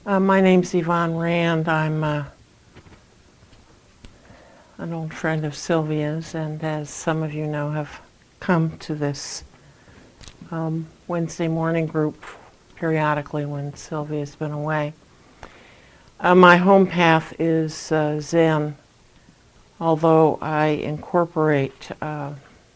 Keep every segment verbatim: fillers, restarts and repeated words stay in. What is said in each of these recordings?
Uh, my name's Yvonne Rand. I'm uh, an old friend of Sylvia's, and as some of you know, have come to this um, Wednesday morning group periodically when Sylvia's been away. Uh, my home path is uh, Zen, although I incorporate uh,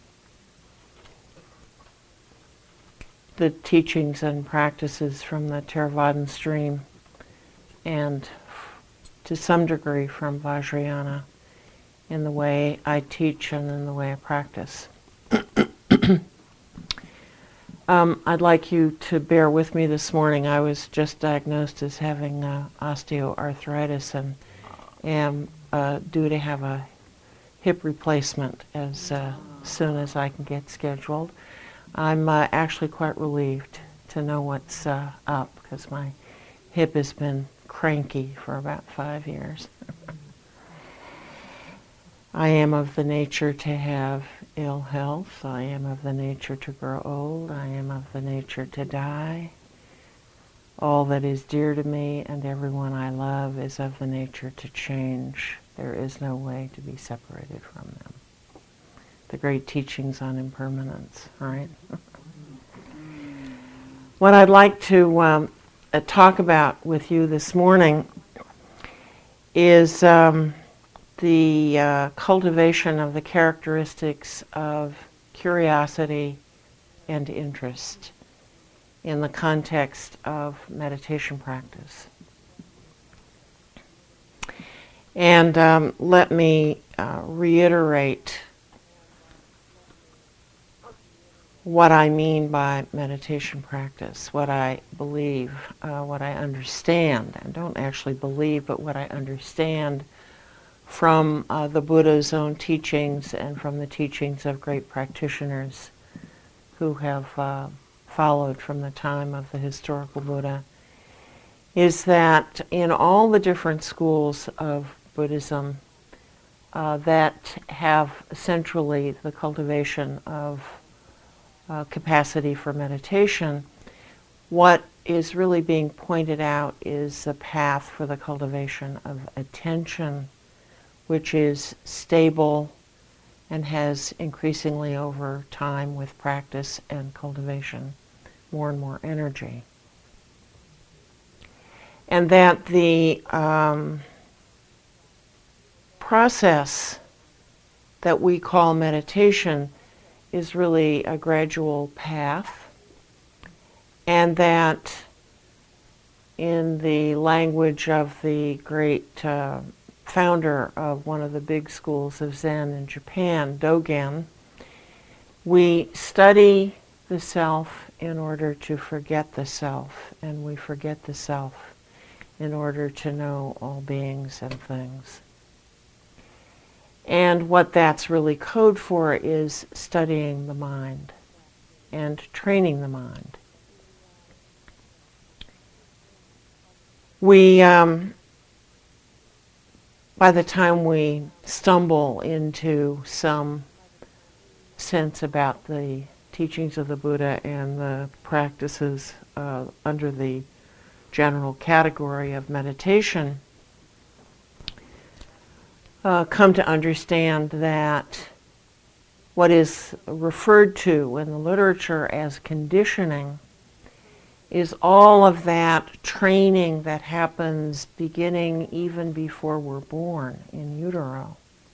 the teachings and practices from the Theravadan stream and to some degree from Vajrayana in the way I teach and in the way I practice. um, I'd like you to bear with me this morning. I was just diagnosed as having uh, osteoarthritis and am uh, due to have a hip replacement as uh, soon as I can get scheduled. I'm uh, actually quite relieved to know what's uh, up because my hip has been cranky for about five years. I am of the nature to have ill health. I am of the nature to grow old. I am of the nature to die. All that is dear to me and everyone I love is of the nature to change. There is no way to be separated from them. The great teachings on impermanence, right? What I'd like to um, uh, talk about with you this morning is um, the uh, cultivation of the characteristics of curiosity and interest in the context of meditation practice. And um, let me uh, reiterate what I mean by meditation practice, what I believe, uh, what I understand. I don't actually believe, but what I understand from uh, the Buddha's own teachings and from the teachings of great practitioners who have uh, followed from the time of the historical Buddha, is that in all the different schools of Buddhism uh, that have centrally the cultivation of uh, capacity for meditation, what is really being pointed out is a path for the cultivation of attention, which is stable and has increasingly over time with practice and cultivation more and more energy. And that the um, process that we call meditation is really a gradual path, and that in the language of the great uh, founder of one of the big schools of Zen in Japan, Dogen, we study the self in order to forget the self, and we forget the self in order to know all beings and things. And what that's really code for is studying the mind and training the mind. We, um, by the time we stumble into some sense about the teachings of the Buddha and the practices uh, under the general category of meditation, uh, come to understand that what is referred to in the literature as conditioning is all of that training that happens beginning even before we're born in utero,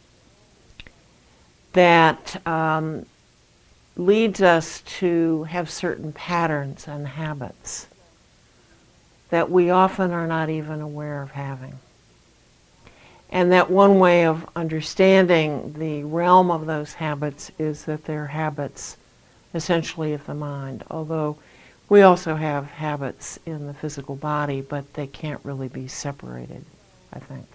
that um, leads us to have certain patterns and habits that we often are not even aware of having. And that one way of understanding the realm of those habits is that they're habits essentially of the mind, although we also have habits in the physical body, but they can't really be separated, I think.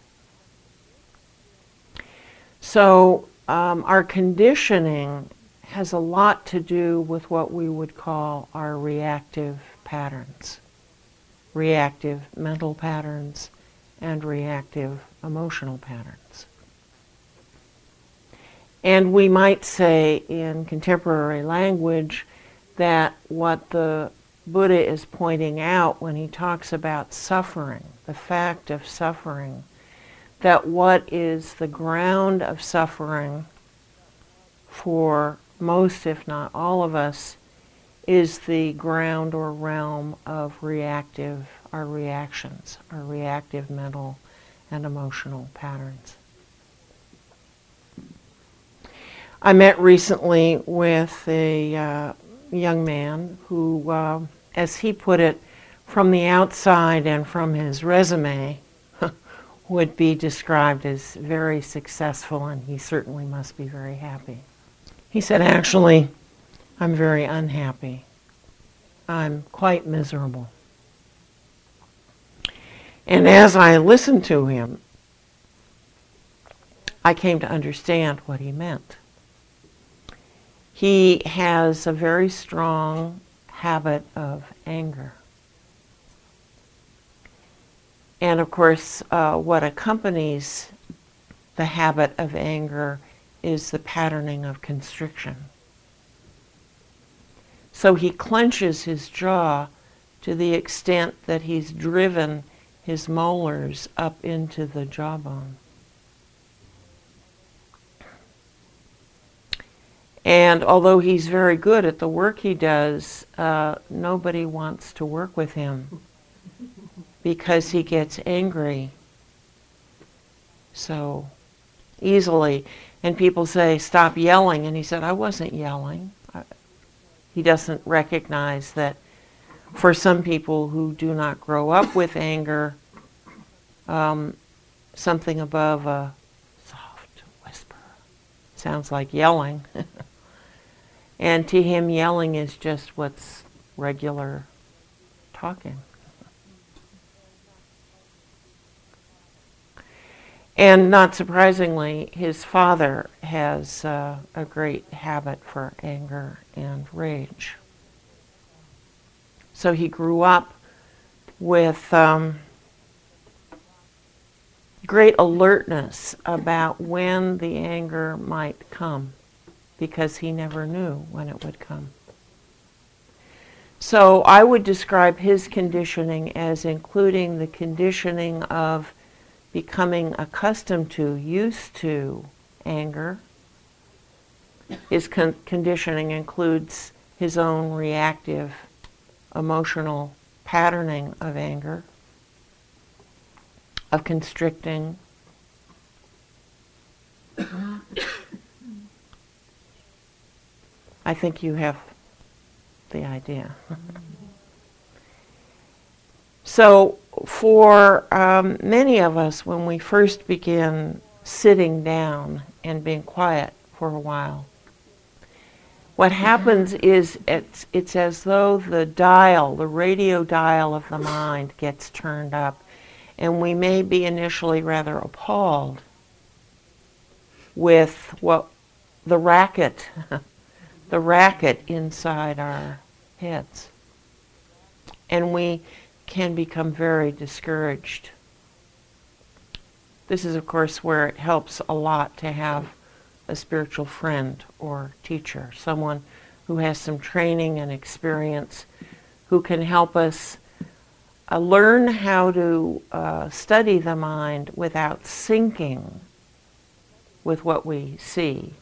So um, our conditioning has a lot to do with what we would call our reactive patterns, reactive mental patterns, and reactive emotional patterns. And we might say in contemporary language that what the Buddha is pointing out when he talks about suffering, the fact of suffering, that what is the ground of suffering for most, if not all of us, is the ground or realm of reactive, our reactions, our reactive mental and emotional patterns. I met recently with a uh, young man who, uh, as he put it, from the outside and from his resume, would be described as very successful, and he certainly must be very happy. He said, actually, I'm very unhappy. I'm quite miserable. And as I listened to him, I came to understand what he meant. He has a very strong habit of anger. And of course, uh, what accompanies the habit of anger is the patterning of constriction. So he clenches his jaw to the extent that he's driven his molars up into the jawbone. And although he's very good at the work he does, uh, nobody wants to work with him because he gets angry so easily. And people say, stop yelling. And he said, I wasn't yelling. I, he doesn't recognize that for some people who do not grow up with anger, um, something above a soft whisper sounds like yelling. And to him, yelling is just what's regular talking. And not surprisingly, his father has uh, a great habit for anger and rage. So he grew up with um, great alertness about when the anger might come, because he never knew when it would come. So I would describe his conditioning as including the conditioning of becoming accustomed to, used to anger. His con- conditioning includes his own reactive emotional patterning of anger, of constricting. I think you have the idea. So for um, many of us, when we first begin sitting down and being quiet for a while, what happens is it's, it's as though the dial, the radio dial of the mind gets turned up, and we may be initially rather appalled with what the racket, the racket inside our heads. And we can become very discouraged. This is, of course, where it helps a lot to have a spiritual friend or teacher, someone who has some training and experience, who can help us uh, learn how to uh, study the mind without sinking with what we see,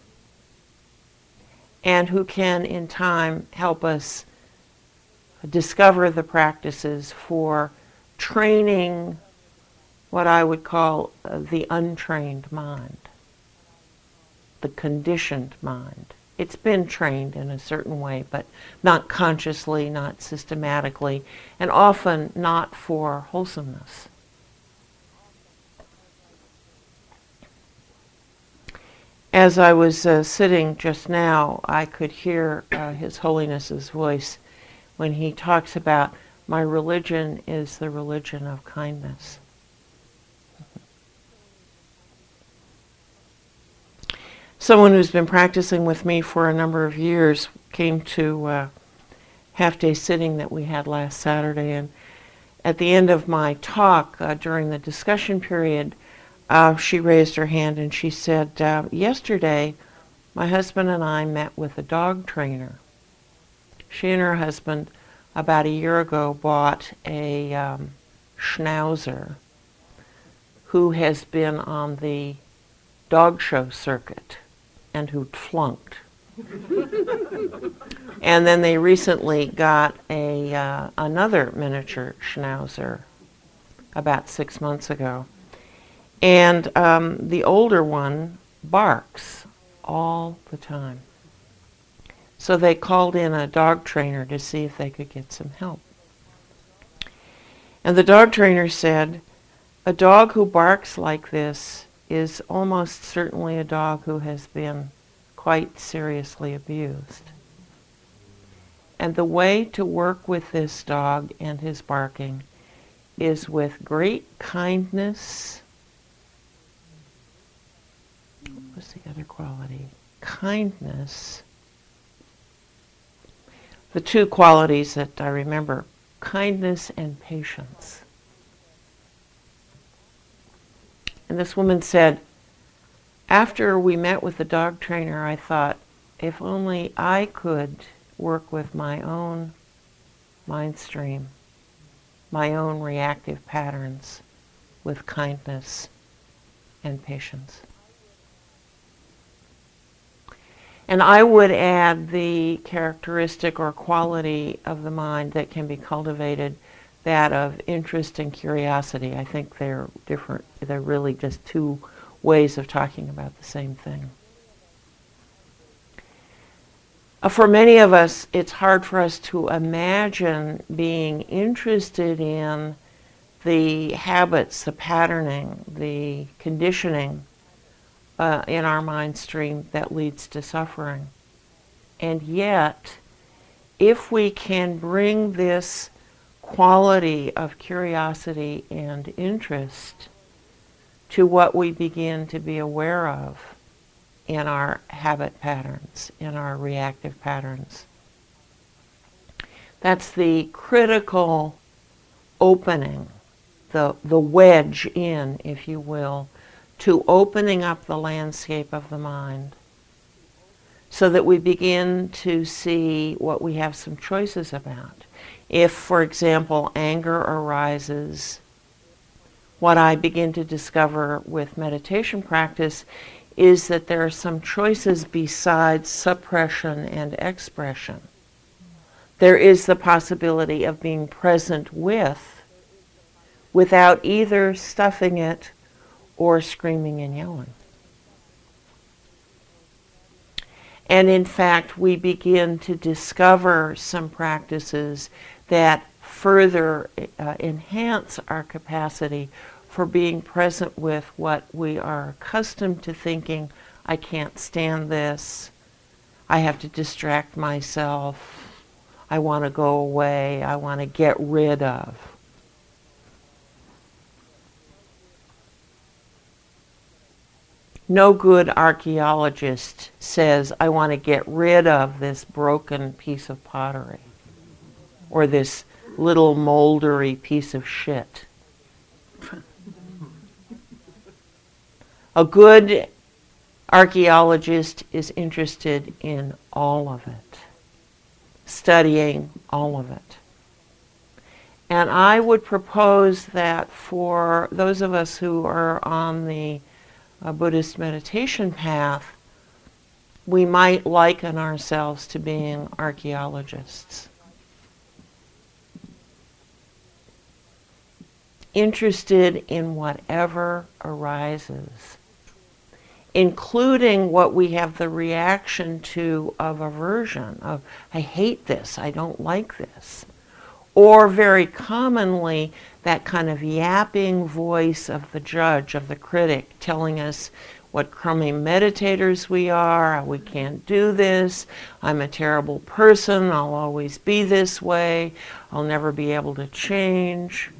and who can, in time, help us discover the practices for training what I would call uh, the untrained mind, the conditioned mind. It's been trained in a certain way, but not consciously, not systematically, and often not for wholesomeness. As I was uh, sitting just now, I could hear uh, His Holiness's voice when he talks about, my religion is the religion of kindness. Someone who's been practicing with me for a number of years came to a half-day sitting that we had last Saturday, and at the end of my talk, uh, during the discussion period, uh, she raised her hand and she said, uh, yesterday my husband and I met with a dog trainer. She and her husband about a year ago, bought a um, Schnauzer who has been on the dog show circuit and who flunked. And then they recently got a uh, another miniature Schnauzer about six months ago. And um, the older one barks all the time. So they called in a dog trainer to see if they could get some help. And the dog trainer said, a dog who barks like this is almost certainly a dog who has been quite seriously abused. And the way to work with this dog and his barking is with great kindness. What was the other quality? Kindness. The two qualities that I remember, kindness and patience. And this woman said, after we met with the dog trainer, I thought, if only I could work with my own mind stream, my own reactive patterns with kindness and patience. And I would add the characteristic or quality of the mind that can be cultivated, that of interest and curiosity. I think they're different. They're really just two ways of talking about the same thing. Uh, for many of us, it's hard for us to imagine being interested in the habits, the patterning, the conditioning uh, in our mind stream that leads to suffering. And yet, if we can bring this quality of curiosity and interest to what we begin to be aware of in our habit patterns, in our reactive patterns, that's the critical opening, the, the wedge in, if you will, to opening up the landscape of the mind so that we begin to see what we have some choices about. If, for example, anger arises, what I begin to discover with meditation practice is that there are some choices besides suppression and expression. There is the possibility of being present with, without either stuffing it or screaming and yelling. And in fact, we begin to discover some practices that further uh, enhance our capacity for being present with what we are accustomed to thinking, I can't stand this, I have to distract myself, I want to go away, I want to get rid of. No good archaeologist says, I want to get rid of this broken piece of pottery or this little moldery piece of shit. A good archaeologist is interested in all of it, studying all of it. And I would propose that for those of us who are on the uh, Buddhist meditation path, we might liken ourselves to being archaeologists. Interested in whatever arises, including what we have the reaction to of aversion, of I hate this, I don't like this. Or very commonly, that kind of yapping voice of the judge, of the critic, telling us what crummy meditators we are, we can't do this, I'm a terrible person, I'll always be this way, I'll never be able to change.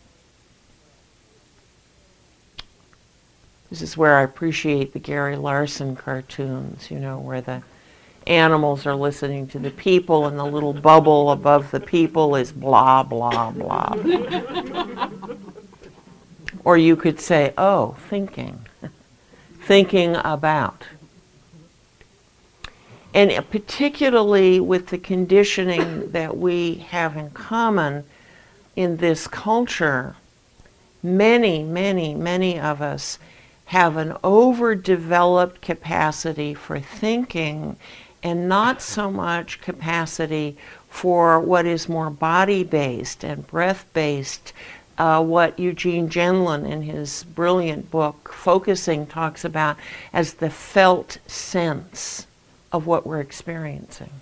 This is where I appreciate the Gary Larson cartoons, you know, where the animals are listening to the people and the little bubble above the people is blah, blah, blah. Or you could say, oh, thinking. Thinking about. And particularly with the conditioning that we have in common in this culture, many, many, many of us have an overdeveloped capacity for thinking and not so much capacity for what is more body-based and breath-based, uh, what Eugene Gendlin in his brilliant book, Focusing, talks about as the felt sense of what we're experiencing.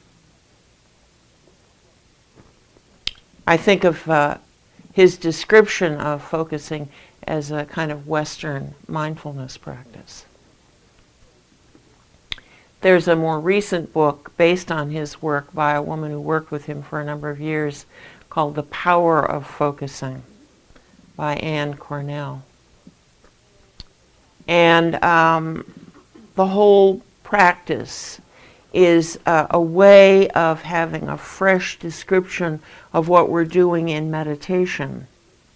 I think of uh, his description of focusing as a kind of Western mindfulness practice. There's a more recent book based on his work by a woman who worked with him for a number of years called The Power of Focusing by Anne Cornell. And um, the whole practice is uh, a way of having a fresh description of what we're doing in meditation,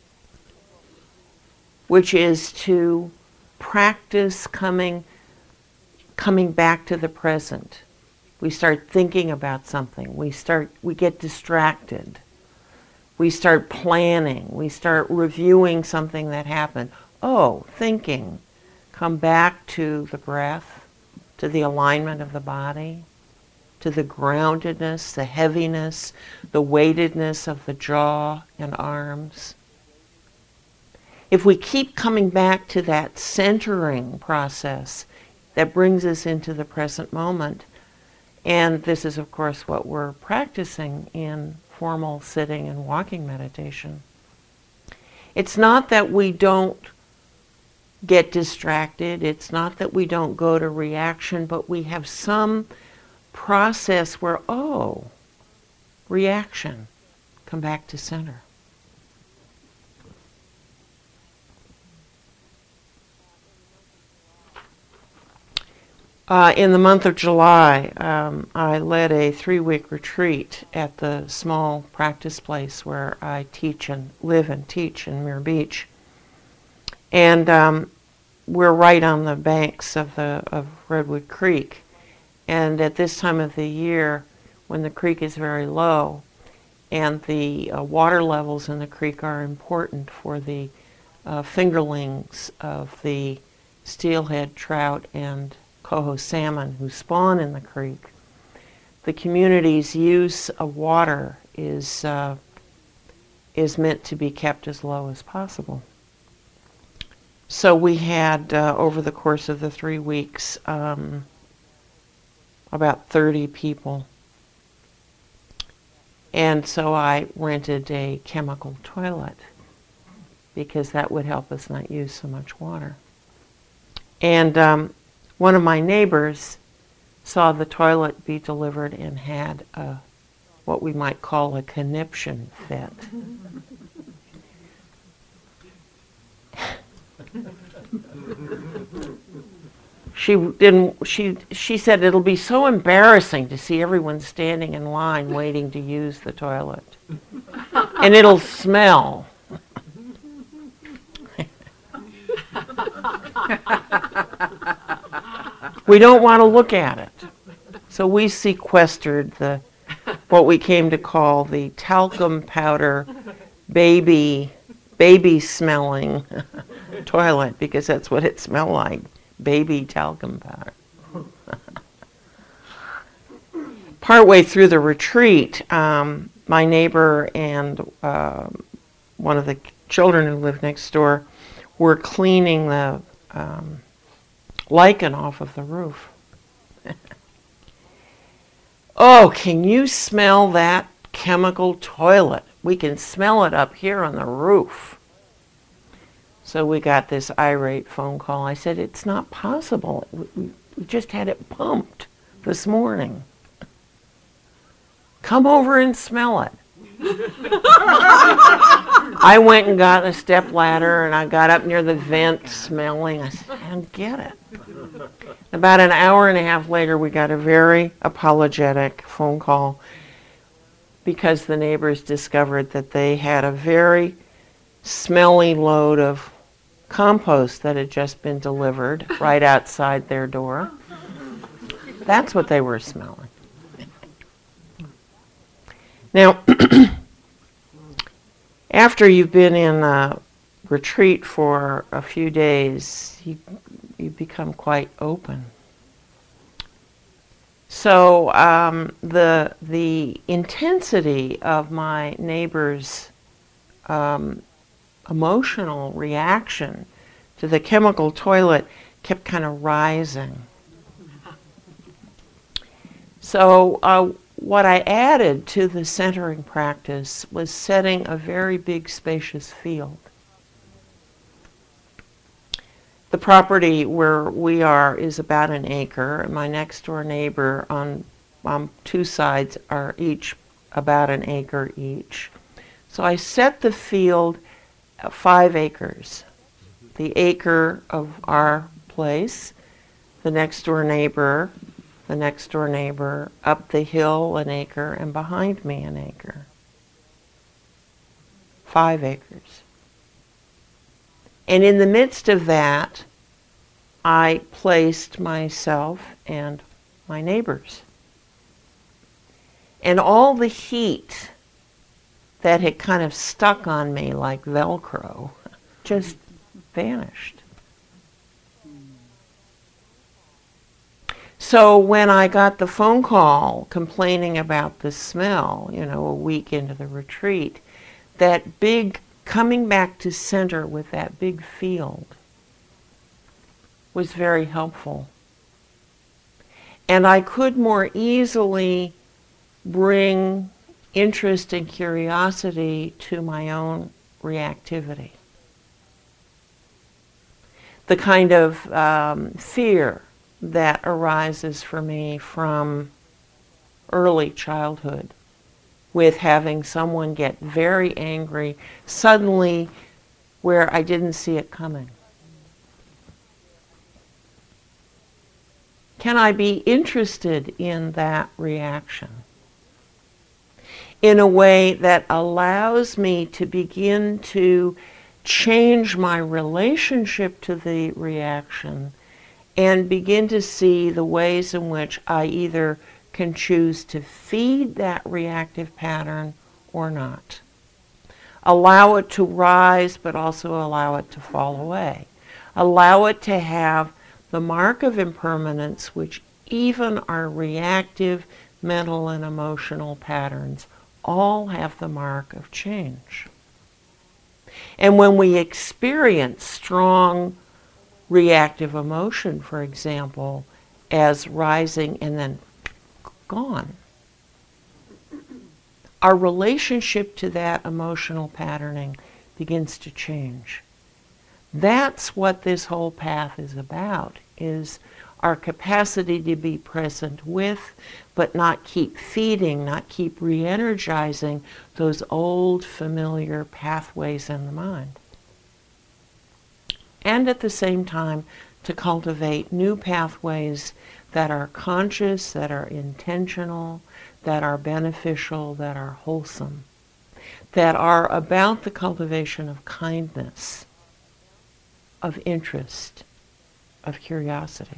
which is to practice coming coming back to the present. We start thinking about something. We start we get distracted. We start planning. We start reviewing something that happened. Oh, thinking. Come back to the breath, to the alignment of the body, to the groundedness, the heaviness, the weightedness of the jaw and arms. If we keep coming back to that centering process, that brings us into the present moment. And this is, of course, what we're practicing in formal sitting and walking meditation. It's not that we don't get distracted. It's not that we don't go to reaction, but we have some process where, oh, reaction, come back to center. Uh, in the month of July, um, I led a three-week retreat at the small practice place where I teach and live and teach in Muir Beach. And um, we're right on the banks of the of Redwood Creek. And at this time of the year, when the creek is very low, and the uh, water levels in the creek are important for the uh, fingerlings of the steelhead trout and coho salmon who spawn in the creek, the community's use of water is uh, is meant to be kept as low as possible. So we had, uh, over the course of the three weeks, um, about thirty people. And so I rented a chemical toilet because that would help us not use so much water. And um, one of my neighbors saw the toilet be delivered and had a, what we might call a conniption fit. She didn't. She she said it'll be so embarrassing to see everyone standing in line waiting to use the toilet, and it'll smell. We don't want to look at it, so we sequestered the what we came to call the talcum powder baby baby smelling toilet, because that's what it smelled like. Baby talcum powder. Partway through the retreat, um, my neighbor and uh, one of the children who lived next door were cleaning the um, lichen off of the roof. Oh, can you smell that chemical toilet? We can smell it up here on the roof. So we got this irate phone call. I said, it's not possible. We, we just had it pumped this morning. Come over and smell it. I went and got a step ladder and I got up near the vent smelling. I said, I don't get it. About an hour and a half later, we got a very apologetic phone call because the neighbors discovered that they had a very smelly load of compost that had just been delivered right outside their door. That's what they were smelling. Now, after you've been in a retreat for a few days, you, you become quite open. So um, the the intensity of my neighbor's um, emotional reaction to the chemical toilet kept kind of rising. So uh, what I added to the centering practice was setting a very big spacious field. The property where we are is about an acre, and my next door neighbor on, on two sides are each about an acre each. So I set the field at five acres. The acre of our place, the next door neighbor, the next door neighbor, up the hill an acre, and behind me an acre. Five acres. And in the midst of that, I placed myself and my neighbors. And all the heat that had kind of stuck on me like Velcro just vanished. So when I got the phone call complaining about the smell, you know, a week into the retreat, that big coming back to center with that big field was very helpful. And I could more easily bring interest and curiosity to my own reactivity. The kind of um, fear that arises for me from early childhood with having someone get very angry suddenly where I didn't see it coming. Can I be interested in that reaction in a way that allows me to begin to change my relationship to the reaction and begin to see the ways in which I either can choose to feed that reactive pattern or not. Allow it to rise, but also allow it to fall away. Allow it to have the mark of impermanence, which even our reactive mental and emotional patterns all have the mark of change. And when we experience strong reactive emotion, for example, as rising and then gone, our relationship to that emotional patterning begins to change. That's what this whole path is about, is our capacity to be present with, but not keep feeding, not keep re-energizing those old familiar pathways in the mind. And at the same time, to cultivate new pathways that are conscious, that are intentional, that are beneficial, that are wholesome, that are about the cultivation of kindness, of interest, of curiosity.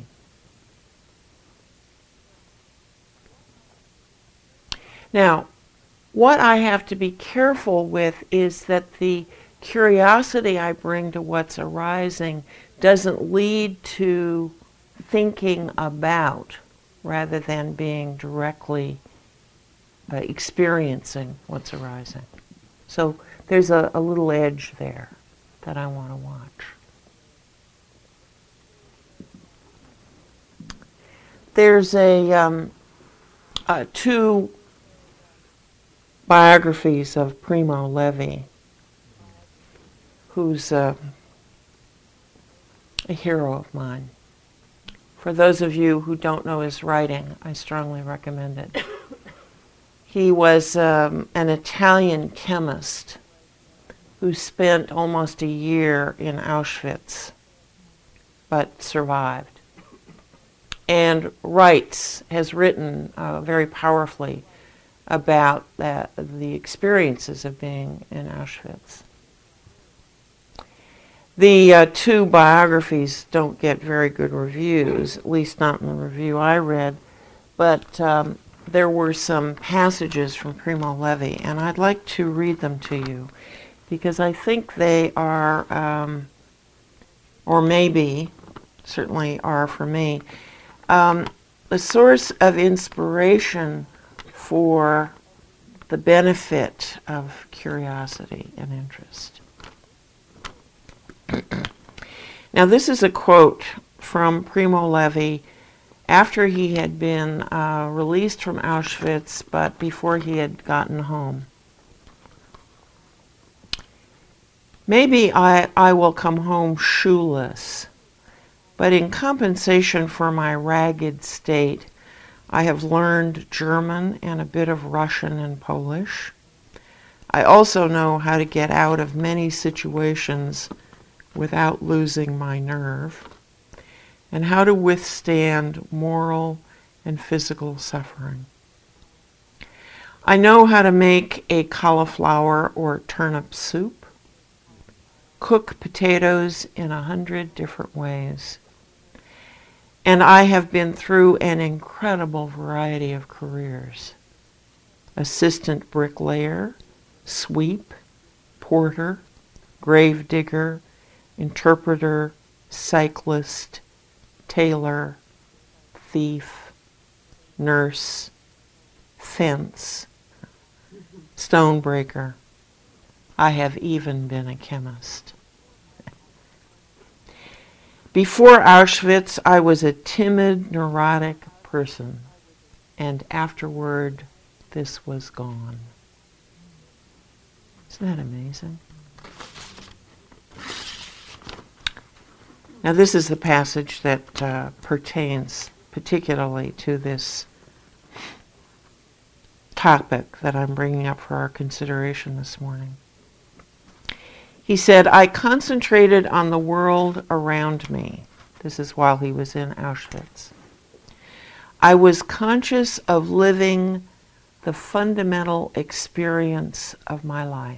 Now, what I have to be careful with is that the curiosity I bring to what's arising doesn't lead to thinking about rather than being directly uh, experiencing what's arising. So there's a, a little edge there that I want to watch. There's a um, uh, two biographies of Primo Levi, who's uh, a hero of mine. For those of you who don't know his writing, I strongly recommend it. He was um, an Italian chemist who spent almost a year in Auschwitz, but survived. And writes, has written uh, very powerfully about that, the experiences of being in Auschwitz. The uh, two biographies don't get very good reviews, at least not in the review I read, but um, there were some passages from Primo Levi, and I'd like to read them to you because I think they are, um, or maybe, certainly are for me, um, a source of inspiration for the benefit of curiosity and interest. Now, this is a quote from Primo Levi after he had been uh, released from Auschwitz, but before he had gotten home. Maybe I, I will come home shoeless, but in compensation for my ragged state, I have learned German and a bit of Russian and Polish. I also know how to get out of many situations without losing my nerve, and how to withstand moral and physical suffering. I know how to make a cauliflower or turnip soup, cook potatoes in a hundred different ways, and I have been through an incredible variety of careers: assistant bricklayer, sweep, porter, grave digger, interpreter, cyclist, tailor, thief, nurse, fence, stonebreaker. I have even been a chemist. Before Auschwitz, I was a timid, neurotic person, and afterward, this was gone. Isn't that amazing? Now, this is the passage that uh, pertains particularly to this topic that I'm bringing up for our consideration this morning. He said, I concentrated on the world around me. This is while he was in Auschwitz. I was conscious of living the fundamental experience of my life.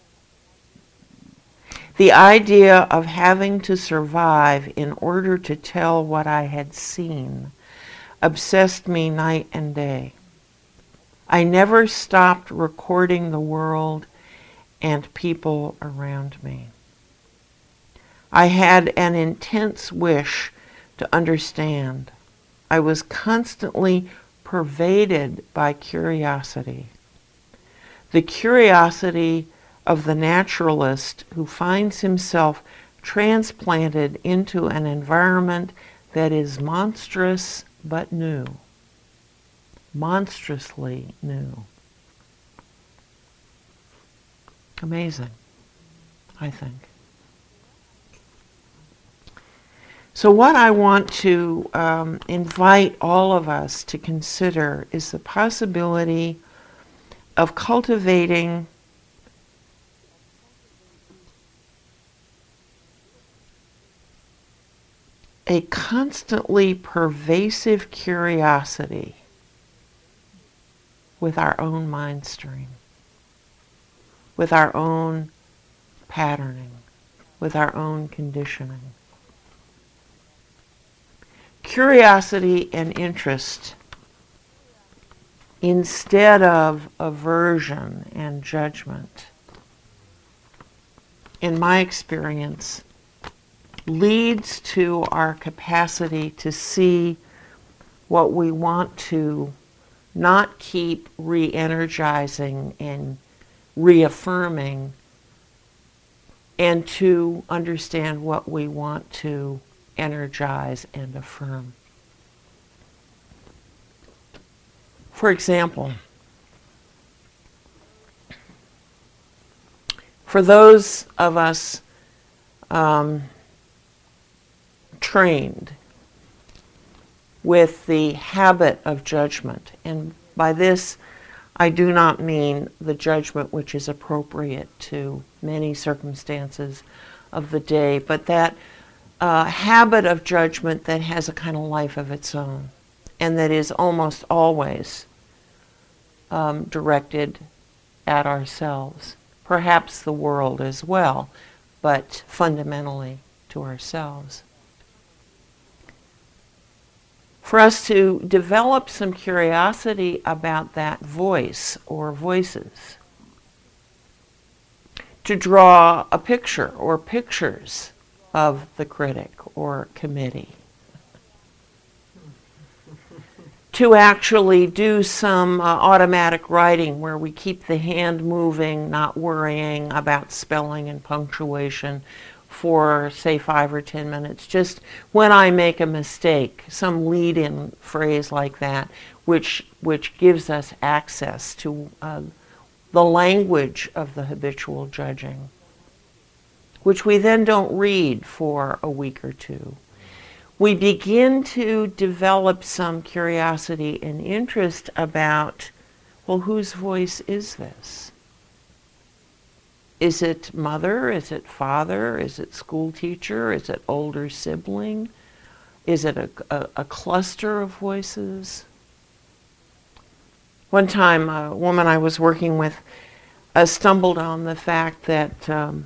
The idea of having to survive in order to tell what I had seen obsessed me night and day. I never stopped recording the world and people around me. I had an intense wish to understand. I was constantly pervaded by curiosity. The curiosity of the naturalist who finds himself transplanted into an environment that is monstrous but new. Monstrously new. Amazing, I think. So what I want to um, invite all of us to consider is the possibility of cultivating a constantly pervasive curiosity with our own mind stream, with our own patterning, with our own conditioning. Curiosity and interest instead of aversion and judgment, in my experience, leads to our capacity to see what we want to not keep re-energizing and reaffirming, and to understand what we want to energize and affirm. For example, for those of us um, trained with the habit of judgment, and by this I do not mean the judgment which is appropriate to many circumstances of the day, but that uh, habit of judgment that has a kind of life of its own, and that is almost always um, directed at ourselves, perhaps the world as well, but fundamentally to ourselves. for us to develop some curiosity about that voice or voices, to draw a picture or pictures of the critic or committee, to actually do some uh, automatic writing where we keep the hand moving, not worrying about spelling and punctuation for, say, five or ten minutes. Just when I make a mistake, some lead-in phrase like that, which, which gives us access to uh, the language of the habitual judging, which we then don't read for a week or two. We begin to develop some curiosity and interest about, well, whose voice is this? Is it mother? Is it father? Is it school teacher? Is it older sibling? Is it a, a, a cluster of voices? One time, a woman I was working with uh, stumbled on the fact that um,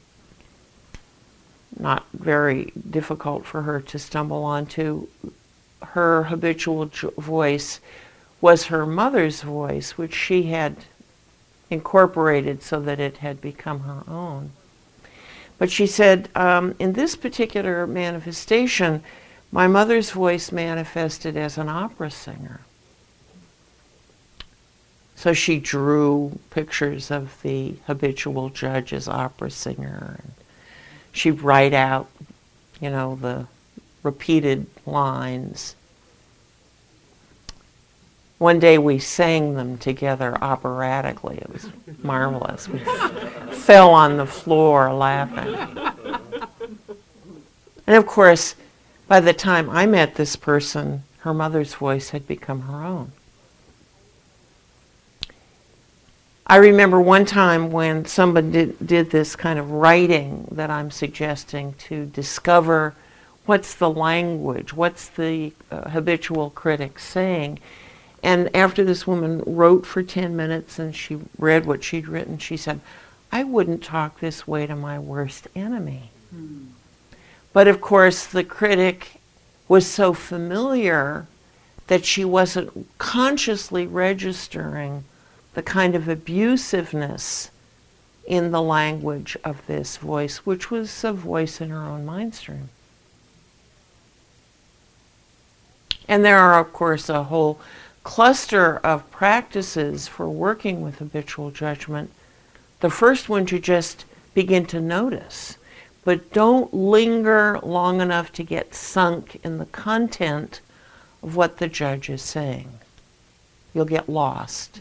not very difficult for her to stumble onto. Her habitual jo- voice was her mother's voice, which she had incorporated so that it had become her own. But she said, um, in this particular manifestation, my mother's voice manifested as an opera singer. So she drew pictures of the habitual judge as opera singer, and she'd write out, you know, the repeated lines. One day we sang them together operatically. It was marvelous. We fell on the floor laughing. And of course, by the time I met this person, her mother's voice had become her own. I remember one time when somebody did, did this kind of writing that I'm suggesting to discover what's the language, what's the uh, habitual critic saying. And after this woman wrote for ten minutes and she read what she'd written, she said, I wouldn't talk this way to my worst enemy. Hmm. But of course, the critic was so familiar that she wasn't consciously registering the kind of abusiveness in the language of this voice, which was a voice in her own mind stream. And there are, of course, a whole cluster of practices for working with habitual judgment. The first one to just begin to notice, but don't linger long enough to get sunk in the content of what the judge is saying. You'll get lost.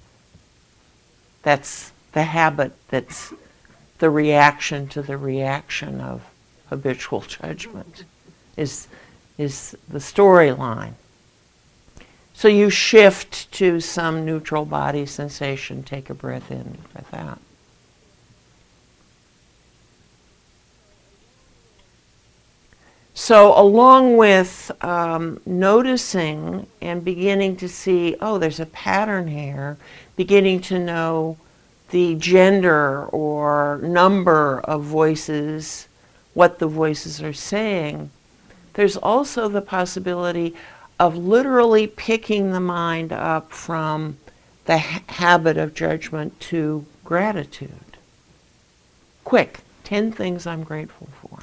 That's the habit, that's the reaction to the reaction of habitual judgment, is, is the storyline. So you shift to some neutral body sensation, take a breath in with that. So along with um, noticing and beginning to see, oh, there's a pattern here, beginning to know the gender or number of voices, what the voices are saying, there's also the possibility of literally picking the mind up from the ha- habit of judgment to gratitude. Quick, ten things I'm grateful for.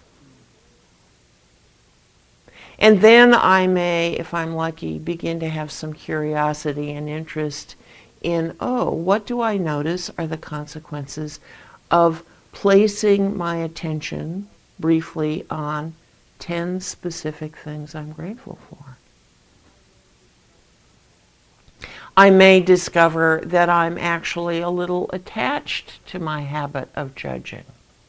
And then I may, if I'm lucky, begin to have some curiosity and interest in, oh, what do I notice are the consequences of placing my attention briefly on ten specific things I'm grateful for. I may discover that I'm actually a little attached to my habit of judging.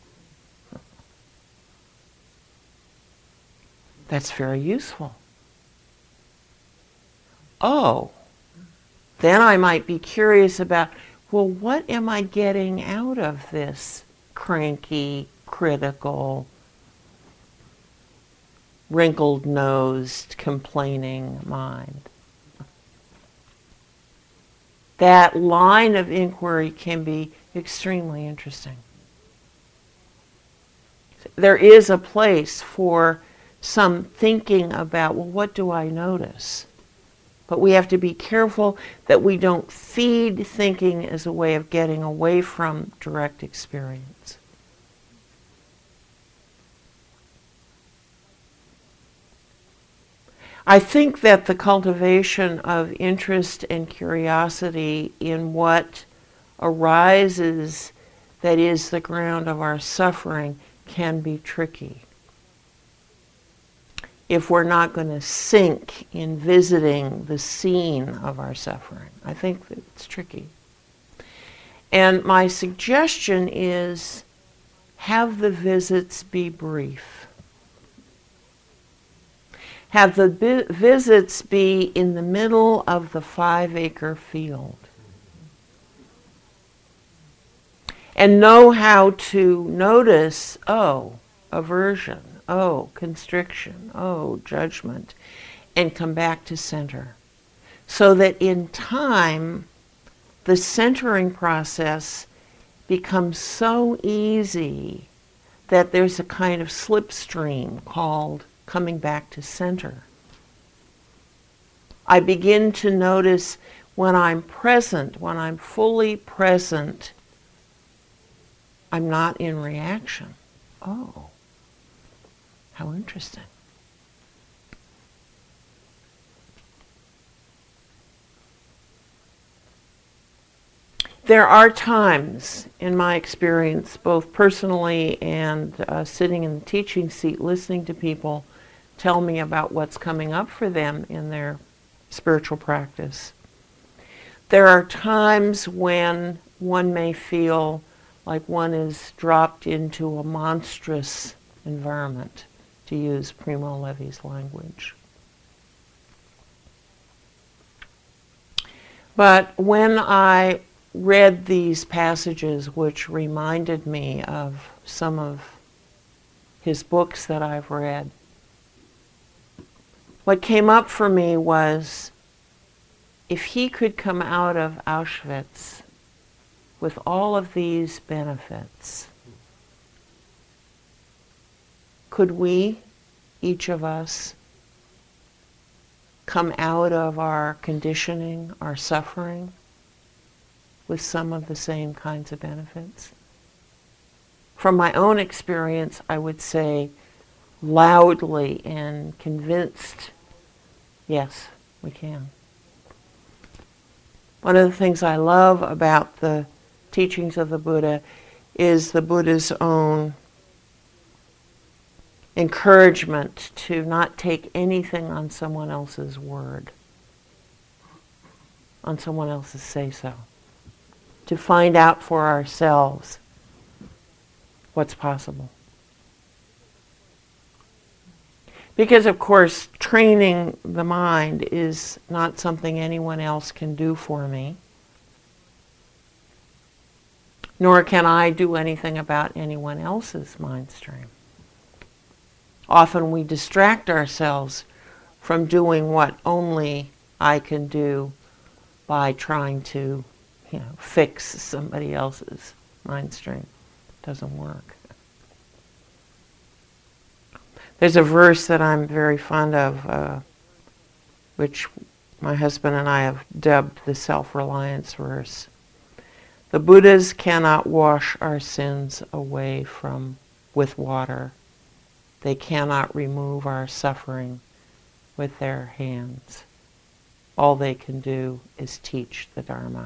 That's very useful. Oh, then I might be curious about, well, what am I getting out of this cranky, critical, wrinkled-nosed, complaining mind? That line of inquiry can be extremely interesting. There is a place for some thinking about, well, what do I notice? But we have to be careful that we don't feed thinking as a way of getting away from direct experience. I think that the cultivation of interest and curiosity in what arises that is the ground of our suffering can be tricky. If we're not going to sink in visiting the scene of our suffering. I think that it's tricky. And my suggestion is have the visits be brief. Have the bi- visits be in the middle of the five-acre field. And know how to notice, oh, aversion, oh, constriction, oh, judgment, and come back to center. So that in time, the centering process becomes so easy that there's a kind of slipstream called coming back to center. I begin to notice when I'm present, when I'm fully present, I'm not in reaction. Oh, how interesting. There are times, in my experience, both personally and uh, sitting in the teaching seat, listening to people tell me about what's coming up for them in their spiritual practice. There are times when one may feel like one is dropped into a monstrous environment, to use Primo Levi's language. But when I read these passages, which reminded me of some of his books that I've read, what came up for me was, if he could come out of Auschwitz with all of these benefits, could we, each of us, come out of our conditioning, our suffering, with some of the same kinds of benefits? From my own experience, I would say loudly and convinced, yes, we can. One of the things I love about the teachings of the Buddha is the Buddha's own encouragement to not take anything on someone else's word, on someone else's say-so, to find out for ourselves what's possible. Because, of course, training the mind is not something anyone else can do for me, nor can I do anything about anyone else's mind stream. Often we distract ourselves from doing what only I can do by trying to, you know, fix somebody else's mind stream. It doesn't work. There's a verse that I'm very fond of, uh, which my husband and I have dubbed the self-reliance verse. The Buddhas cannot wash our sins away from with water. They cannot remove our suffering with their hands. All they can do is teach the Dharma.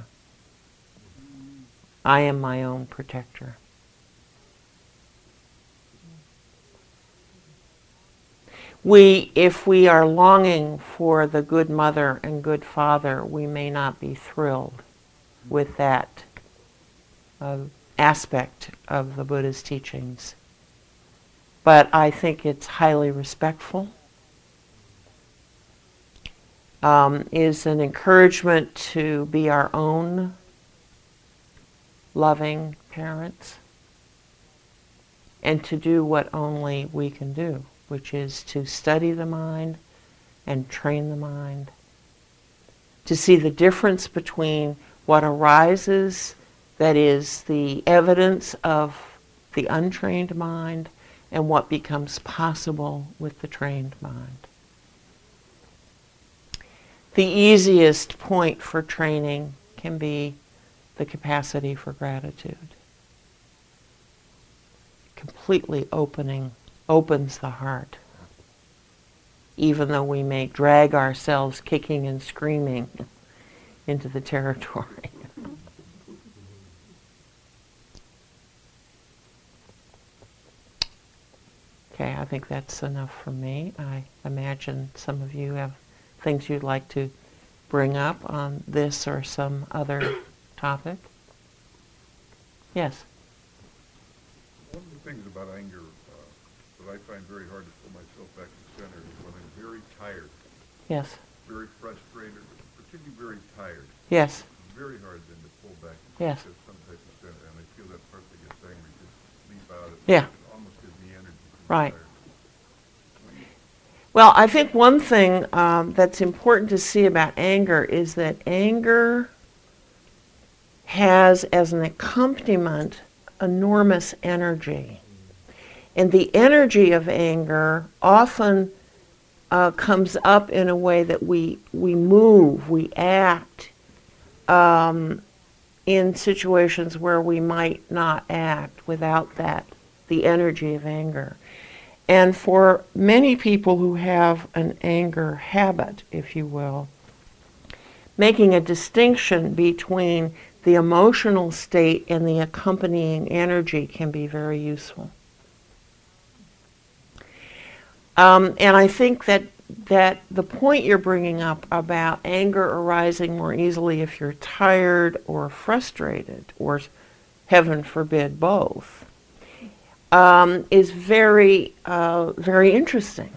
I am my own protector. We, if we are longing for the good mother and good father, we may not be thrilled with that uh, aspect of the Buddha's teachings. But I think it's highly respectful. Um, is an encouragement to be our own loving parents and to do what only we can do, which is to study the mind and train the mind, to see the difference between what arises, that is the evidence of the untrained mind, and what becomes possible with the trained mind. The easiest point for training can be the capacity for gratitude. Completely opening, opens the heart, even though we may drag ourselves kicking and screaming into the territory. Okay, I think that's enough for me. I imagine some of you have things you'd like to bring up on this or some other topic. Yes? One of the things about anger uh, that I find very hard to pull myself back to center is when I'm very tired. Yes. Very frustrated, particularly very tired. Yes. It's very hard then to pull back to yes. some type of center. And I feel that part that gets angry just leap out of it. Yeah. It almost gives me energy. Right. Well, I think one thing um, that's important to see about anger is that anger has as an accompaniment enormous energy. And the energy of anger often uh, comes up in a way that we, we move, we act um, in situations where we might not act without that, the energy of anger. And for many people who have an anger habit, if you will, making a distinction between the emotional state and the accompanying energy can be very useful. Um, and I think that, that the point you're bringing up about anger arising more easily if you're tired or frustrated, or heaven forbid both, Um, is very, uh, very interesting.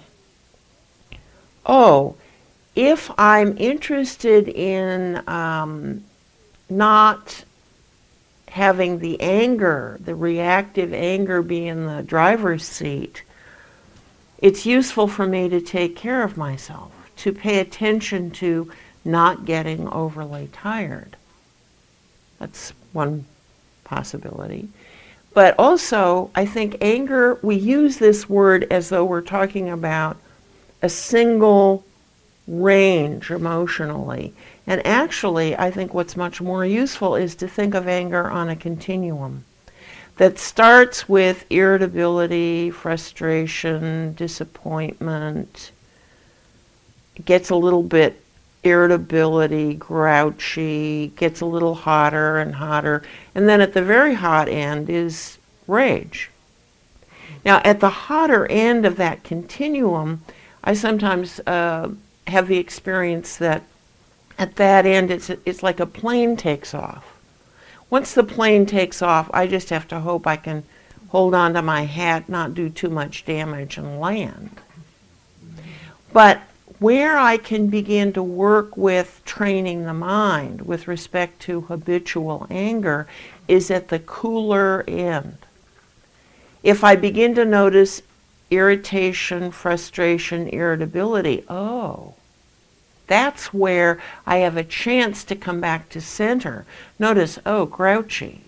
Oh, if I'm interested in um, not having the anger, the reactive anger be in the driver's seat, it's useful for me to take care of myself, to pay attention to not getting overly tired. That's one possibility. But also, I think anger, we use this word as though we're talking about a single range emotionally. And actually, I think what's much more useful is to think of anger on a continuum that starts with irritability, frustration, disappointment, gets a little bit irritability, grouchy, gets a little hotter and hotter, and then at the very hot end is rage. Now, at the hotter end of that continuum, I sometimes uh, have the experience that at that end it's, it's like a plane takes off. Once the plane takes off, I just have to hope I can hold on to my hat, not do too much damage, and land. But where I can begin to work with training the mind with respect to habitual anger is at the cooler end. If I begin to notice irritation, frustration, irritability, oh, that's where I have a chance to come back to center. Notice, oh, grouchy.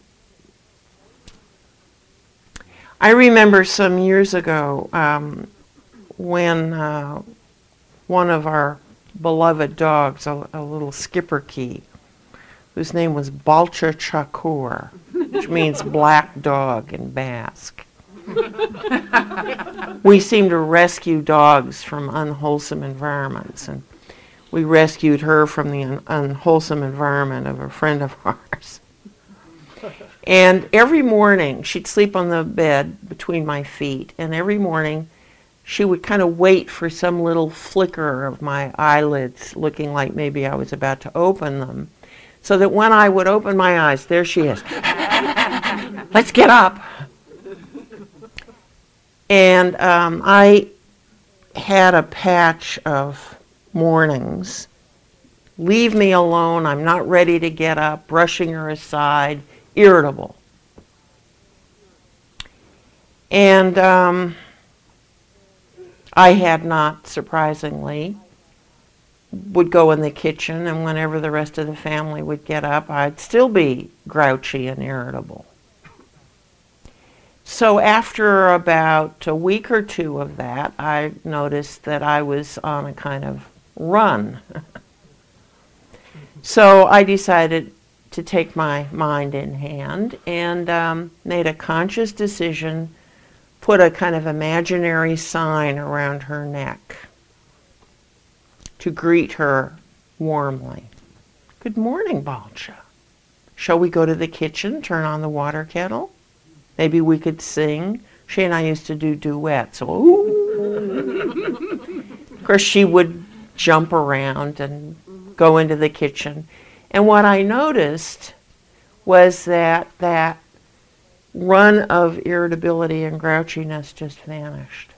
I remember some years ago um, when uh, one of our beloved dogs, a, a little Schipperke, whose name was Balcha Chakur, which means black dog in Basque. We seem to rescue dogs from unwholesome environments, and we rescued her from the un- unwholesome environment of a friend of ours. And every morning, she'd sleep on the bed between my feet, and every morning she would kind of wait for some little flicker of my eyelids, looking like maybe I was about to open them, so that when I would open my eyes, there she is. Let's get up. And um, I had a patch of mornings. Leave me alone, I'm not ready to get up, brushing her aside, irritable. And um, I had not, surprisingly, would go in the kitchen, and whenever the rest of the family would get up, I'd still be grouchy and irritable. So after about a week or two of that, I noticed that I was on a kind of run. So I decided to take my mind in hand and um, made a conscious decision, put a kind of imaginary sign around her neck to greet her warmly. Good morning, Balcha. Shall we go to the kitchen, turn on the water kettle? Maybe we could sing. She and I used to do duets. Ooh. Of course, she would jump around and go into the kitchen. And what I noticed was that that run of irritability and grouchiness just vanished.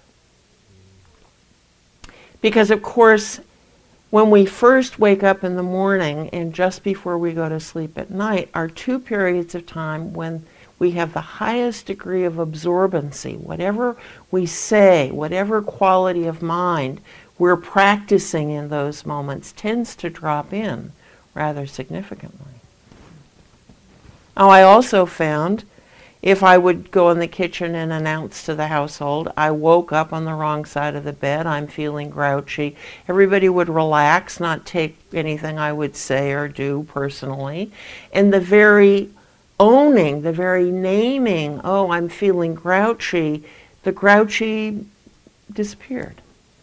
Because, of course, when we first wake up in the morning and just before we go to sleep at night are two periods of time when we have the highest degree of absorbency. Whatever we say, whatever quality of mind we're practicing in those moments tends to drop in rather significantly. Oh, I also found if I would go in the kitchen and announce to the household, I woke up on the wrong side of the bed, I'm feeling grouchy, everybody would relax, not take anything I would say or do personally. And the very owning, the very naming, oh, I'm feeling grouchy, the grouchy disappeared.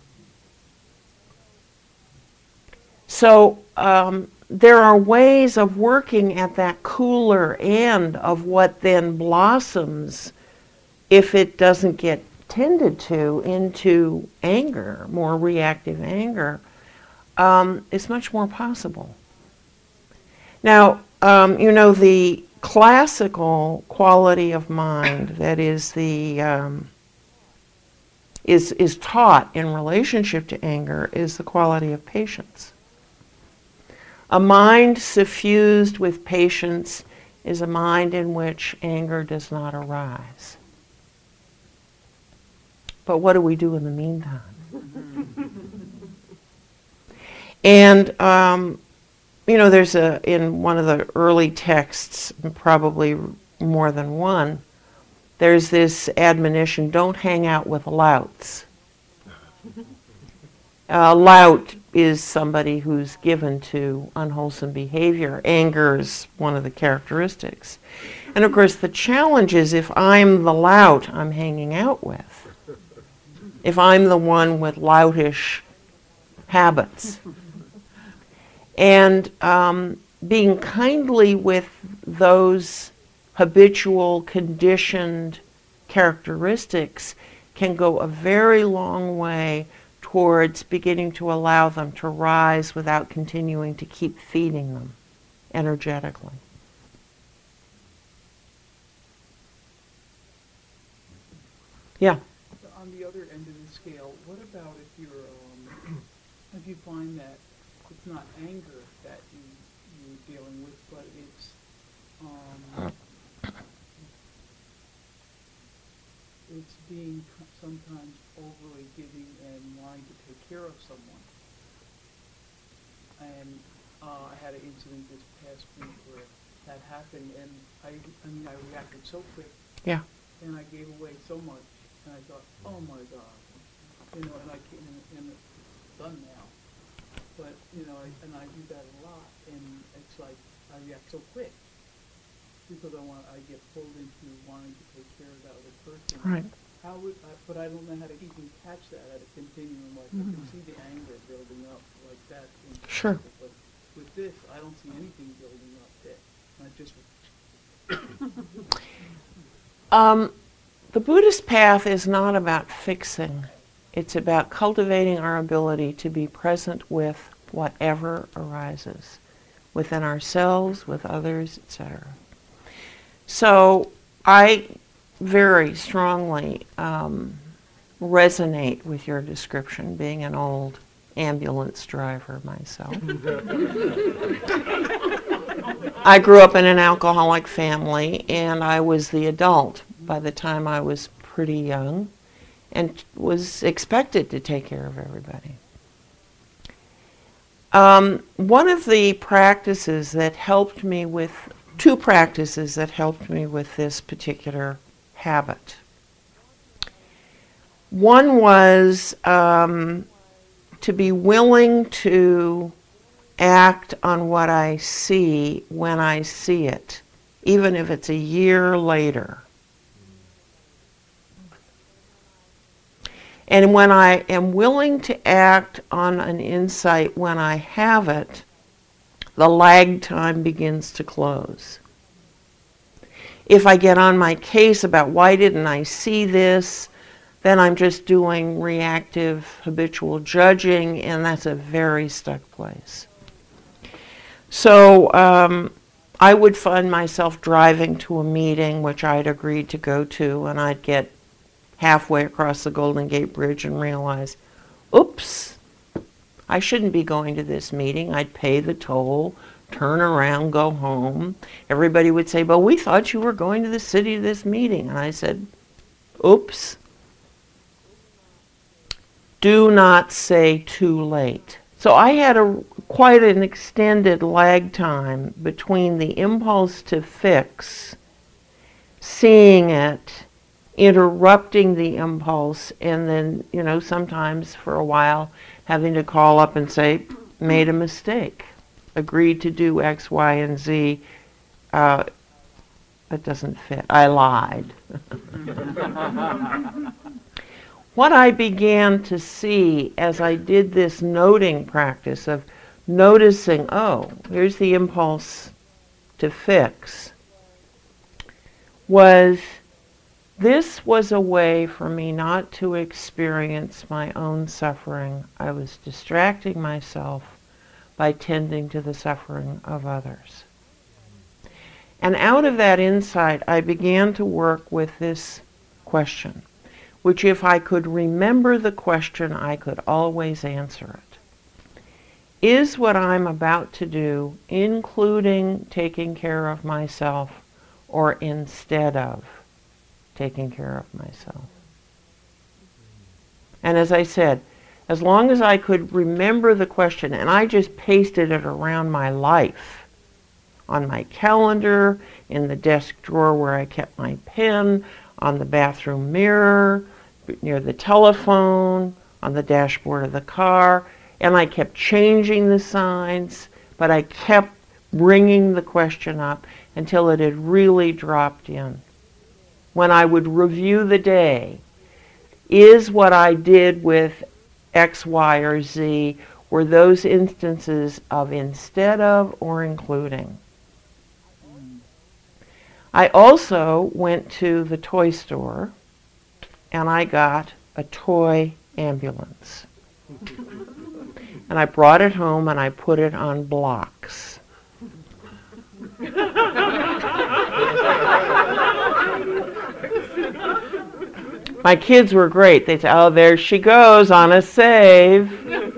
So um, there are ways of working at that cooler end of what then blossoms, if it doesn't get tended to, into anger, more reactive anger. Um, it's much more possible. Now, um, you know, the classical quality of mind that is the um, is is taught in relationship to anger is the quality of patience. A mind suffused with patience is a mind in which anger does not arise. But what do we do in the meantime? And um, you know, there's a, in one of the early texts, probably more than one, there's this admonition, don't hang out with louts. A lout is somebody who's given to unwholesome behavior. Anger is one of the characteristics. And of course the challenge is if I'm the lout I'm hanging out with, if I'm the one with loutish habits. And um, being kindly with those habitual, conditioned characteristics can go a very long way towards beginning to allow them to rise without continuing to keep feeding them energetically. Yeah. On the other end of the scale, what about if you're, um, if you find that it's not anger that you, you're dealing with, but it's, um, it's being sometimes overly giving and wanting to take care of someone. And uh, I had an incident this past week where that happened, and I, I mean, I reacted so quick. Yeah. And I gave away so much, and I thought, oh my God, you know, and I can't, and, and it's done now. But you know, I, and I do that a lot, and it's like I react so quick because I want, I get pulled into wanting to take care of that other person. Right. How would, I, but I don't know how to even catch that at a continuum. Like Mm. I can see the anger building up like that. In Sure. people, but with this, I don't see anything building up there. I just. Um, the Buddhist path is not about fixing. It's about cultivating our ability to be present with whatever arises within ourselves, with others, et cetera. So I very strongly um, resonate with your description, being an old ambulance driver myself. I grew up in an alcoholic family, and I was the adult by the time I was pretty young and was expected to take care of everybody. Um, one of the practices that helped me with, two practices that helped me with this particular habit. One was um, to be willing to act on what I see when I see it, even if it's a year later. And when I am willing to act on an insight when I have it, the lag time begins to close. If I get on my case about why didn't I see this, then I'm just doing reactive habitual judging, and that's a very stuck place. So um, I would find myself driving to a meeting which I'd agreed to go to, and I'd get halfway across the Golden Gate Bridge and realize, oops, I shouldn't be going to this meeting. I'd pay the toll, turn around, go home. Everybody would say, but we thought you were going to the city to this meeting. And I said, oops. Do not say too late. So I had a quite an extended lag time between the impulse to fix, seeing it, interrupting the impulse, and then, you know, sometimes for a while having to call up and say, made a mistake, agreed to do X, Y, and Z. Uh, that doesn't fit. I lied. What I began to see as I did this noting practice of noticing, oh, here's the impulse to fix, was this was a way for me not to experience my own suffering. I was distracting myself by tending to the suffering of others. And out of that insight, I began to work with this question, which if I could remember the question, I could always answer it. Is what I'm about to do, including taking care of myself, or instead of taking care of myself? And as I said, as long as I could remember the question, and I just pasted it around my life, on my calendar, in the desk drawer where I kept my pen, on the bathroom mirror, near the telephone, on the dashboard of the car, and I kept changing the signs, but I kept bringing the question up until it had really dropped in. When I would review the day, is what I did with X, Y, or Z, were those instances of instead of or including? I also went to the toy store and I got a toy ambulance. And I brought it home and I put it on blocks. My kids were great. They said, oh, there she goes on a save.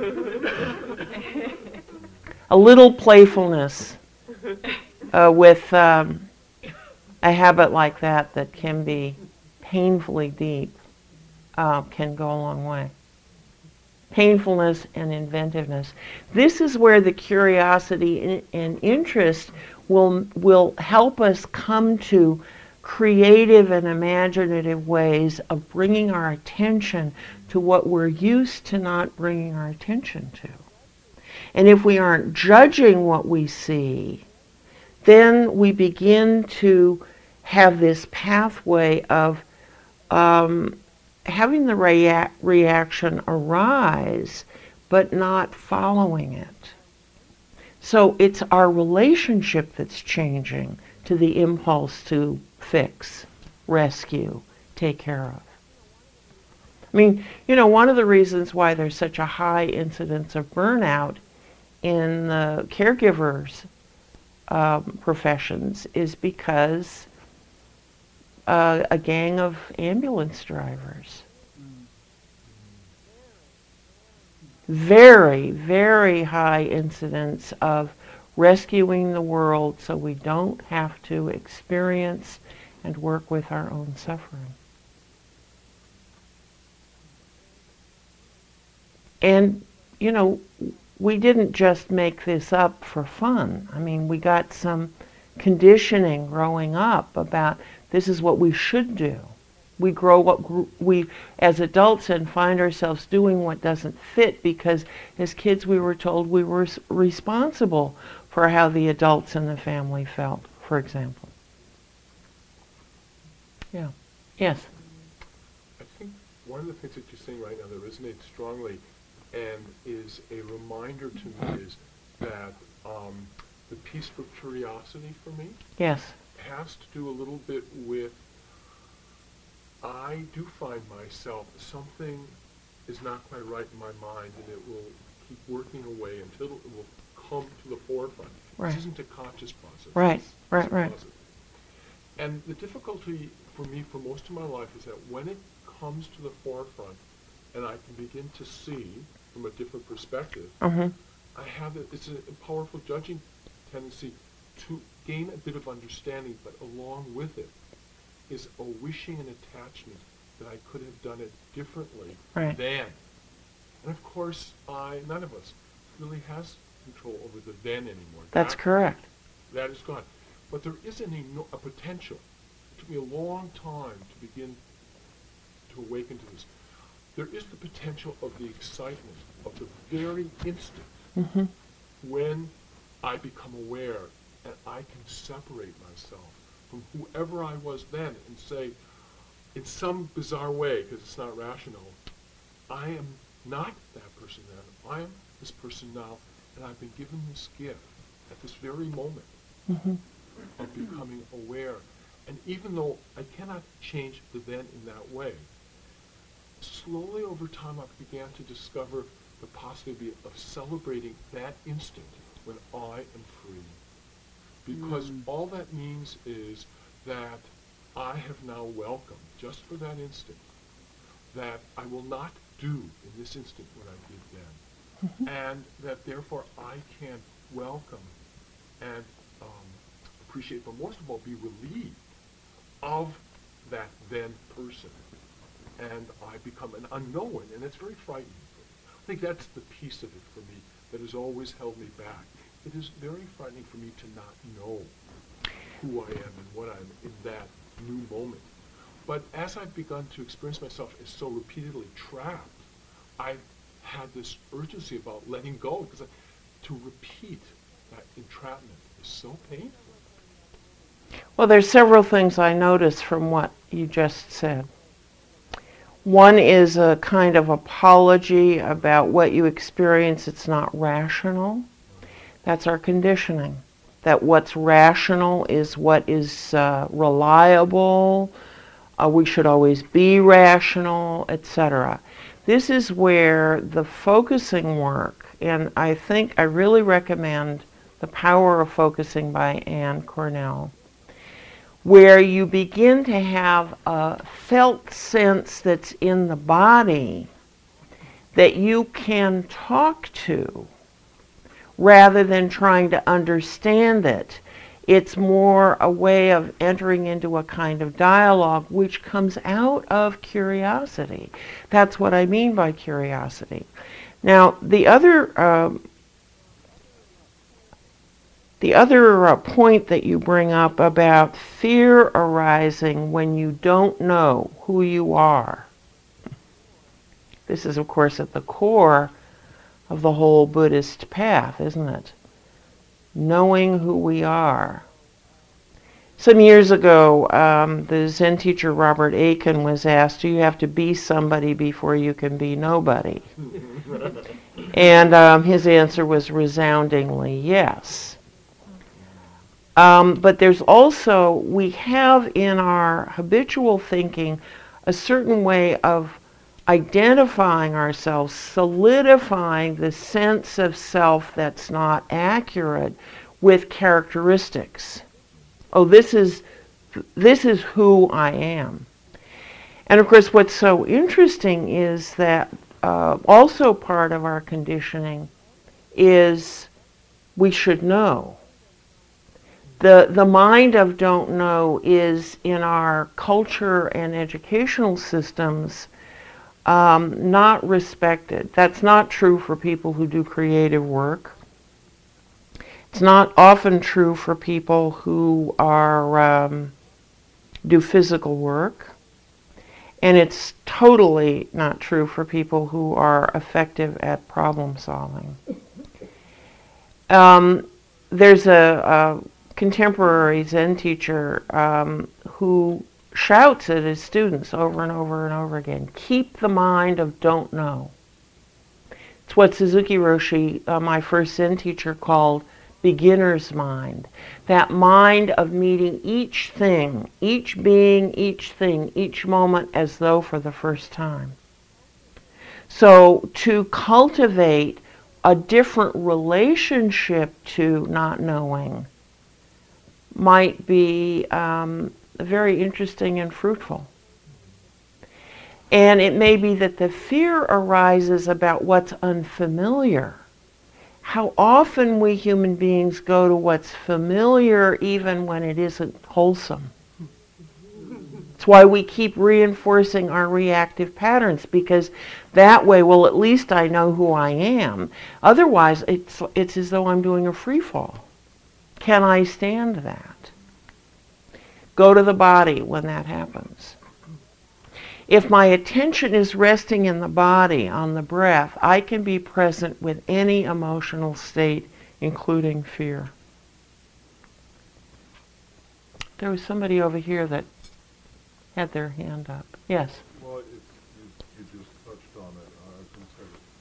A little playfulness uh, with um, a habit like that that can be painfully deep uh, can go a long way. Painfulness and inventiveness. This is where the curiosity and interest will will help us come to creative and imaginative ways of bringing our attention to what we're used to not bringing our attention to. And if we aren't judging what we see, then we begin to have this pathway of um, having the rea- reaction arise, but not following it. So it's our relationship that's changing to the impulse to fix, rescue, take care of. I mean, you know, one of the reasons why there's such a high incidence of burnout in the caregivers' um, professions is because uh, a gang of ambulance drivers. Very, very high incidence of rescuing the world so we don't have to experience and work with our own suffering. And, you know, we didn't just make this up for fun. I mean, we got some conditioning growing up about this is what we should do. We grow up, gr- we, as adults, and find ourselves doing what doesn't fit because as kids we were told we were s- responsible for how the adults in the family felt, for example. Yeah. Yes. I think one of the things that you're saying right now that resonates strongly and is a reminder to me is that um, the piece for curiosity for me Yes. has to do a little bit with I do find myself, something is not quite right in my mind, and it will keep working away until it will come to the forefront. Right. This isn't a conscious process. Right, It's- right, it's a right. process. And the difficulty for me for most of my life is that when it comes to the forefront and I can begin to see from a different perspective, Mm-hmm. I have a, it's a powerful judging tendency to gain a bit of understanding, but along with it is a wishing and attachment that I could have done it differently Right. then. And of course, I none of us really has control over the then anymore. That's That- correct. That is gone. But there is an eno- a potential. It took me a long time to begin to awaken to this. There is the potential of the excitement of the very instant Mm-hmm. when I become aware and I can separate myself from whoever I was then and say, in some bizarre way, because it's not rational, I am not that person then. I am this person now, and I've been given this gift at this very moment Mm-hmm. of becoming aware. And even though I cannot change the then in that way, slowly over time I began to discover the possibility of celebrating that instant when I am free. Because Mm. all that means is that I have now welcomed, just for that instant, that I will not do in this instant what I did then. And that therefore I can welcome and um, appreciate, but most of all be relieved of that then person. And I become an unknown, and it's very frightening for me. I think that's the piece of it for me that has always held me back. It is very frightening for me to not know who I am and what I'm in that new moment. But as I've begun to experience myself as so repeatedly trapped, I've had this urgency about letting go, because I, to repeat that entrapment is so painful. Well, there's several things I notice from what you just said. One is a kind of apology about what you experience. It's not rational. That's our conditioning. That what's rational is what is uh, reliable. Uh, we should always be rational, et cetera. This is where the focusing work, and I think I really recommend The Power of Focusing by Anne Cornell, where you begin to have a felt sense that's in the body that you can talk to rather than trying to understand it. It's more a way of entering into a kind of dialogue which comes out of curiosity. That's what I mean by curiosity. Now, the other um, The other uh, point that you bring up about fear arising when you don't know who you are. This is, of course, at the core of the whole Buddhist path, isn't it? Knowing who we are. Some years ago, um, the Zen teacher Robert Aiken was asked, do you have to be somebody before you can be nobody? And um, his answer was resoundingly yes. Um, but there's also, we have in our habitual thinking a certain way of identifying ourselves, solidifying the sense of self that's not accurate with characteristics. Oh, this is, this is who I am. And of course, what's so interesting is that uh, also part of our conditioning is we should know. The, the mind of don't know is in our culture and educational systems um, not respected. That's not true for people who do creative work. It's not often true for people who are um, do physical work. And it's totally not true for people who are effective at problem solving. Um, there's a, a contemporary Zen teacher um, who shouts at his students over and over and over again, keep the mind of don't know. It's what Suzuki Roshi, uh, my first Zen teacher, called beginner's mind. That mind of meeting each thing, each being, each thing, each moment as though for the first time. So to cultivate a different relationship to not knowing might be um, very interesting and fruitful. And it may be that the fear arises about what's unfamiliar. How often we human beings go to what's familiar even when it isn't wholesome. It's why we keep reinforcing our reactive patterns, because that way, well, at least I know who I am. Otherwise, it's, it's as though I'm doing a free fall. Can I stand that? Go to the body when that happens. If my attention is resting in the body, on the breath, I can be present with any emotional state, including fear. There was somebody over here that had their hand up. Yes? Well, it's, you, you just touched on it. Uh, I was going to say that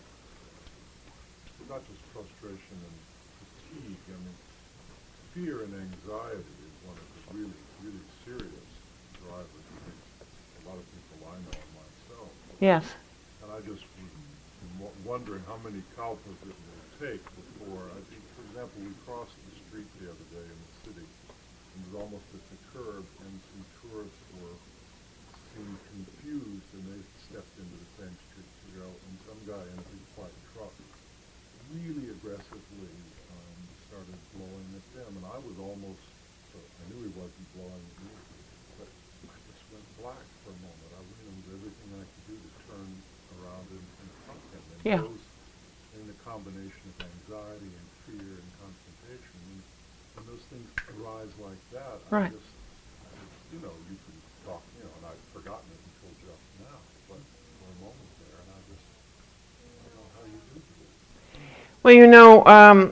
it's not just frustration and fatigue. I mean, fear and anxiety is one of the really, really serious drivers. A lot of people I know and myself. Yes. And I just was w- wondering how many kalpas it will take before, I think, for example, we crossed the street the other day in the city, and it was almost at the curb, and some tourists were seemed confused, and they stepped into the same street to go, and some guy in a big white truck really aggressively um, started blowing at them, and I was almost, so I knew he wasn't blowing at me, but I just went black for a moment. I you know, it was everything I could do to turn around and confront him. And Yeah. those, in the combination of anxiety and fear and confrontation, and when those things arise like that, Right. I just, I just, you know, you can talk, you know, and I've forgotten it until just now, but for a moment there, and I just, I don't know how you do this. Well, you know, um,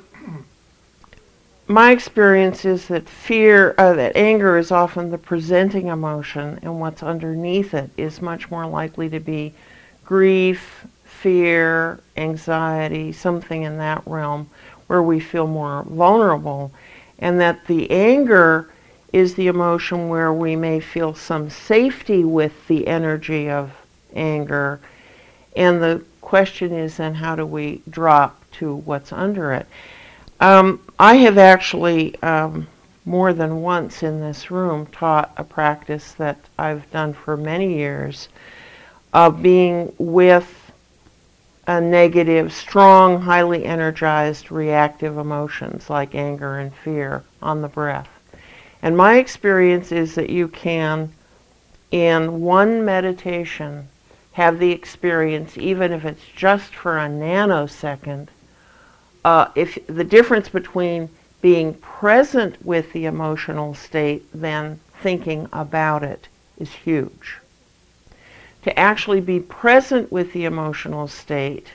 my experience is that fear, uh, that anger is often the presenting emotion, and what's underneath it is much more likely to be grief, fear, anxiety, something in that realm where we feel more vulnerable, and that the anger is the emotion where we may feel some safety with the energy of anger, and the question is then how do we drop to what's under it. Um, I have actually, um, more than once in this room, taught a practice that I've done for many years of being with a negative, strong, highly energized, reactive emotions like anger and fear on the breath. And my experience is that you can, in one meditation, have the experience, even if it's just for a nanosecond, Uh, if the difference between being present with the emotional state than thinking about it is huge. To actually be present with the emotional state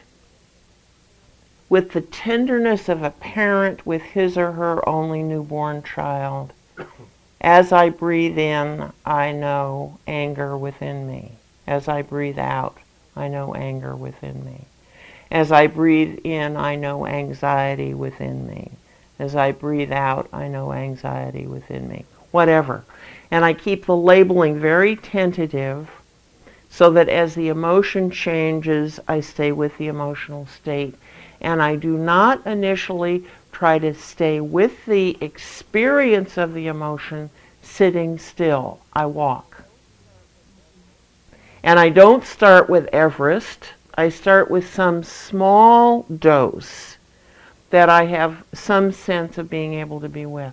with the tenderness of a parent with his or her only newborn child. As I breathe in, I know anger within me. As I breathe out, I know anger within me. As I breathe in, I know anxiety within me. As I breathe out, I know anxiety within me. Whatever. And I keep the labeling very tentative so that as the emotion changes, I stay with the emotional state. And I do not initially try to stay with the experience of the emotion sitting still. I walk. And I don't start with Everest. I start with some small dose that I have some sense of being able to be with.